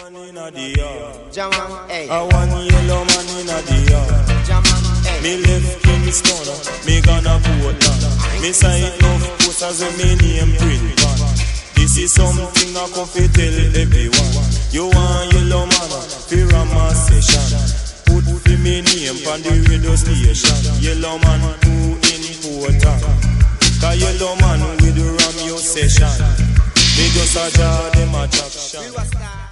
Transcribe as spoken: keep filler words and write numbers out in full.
man in a the yard. Jaman, hey. A one yellow man in a the yard. Jaman, hey. Me left Kingston, me gonna Portland. Me sign enough posters with me name print on. This is something I come fi tell everyone. You want yellow man fi Rama session. Put fi me name on the radio station. Yellow man too important. Cause yellow man with the Ramyo session. Me just a draw them attraction.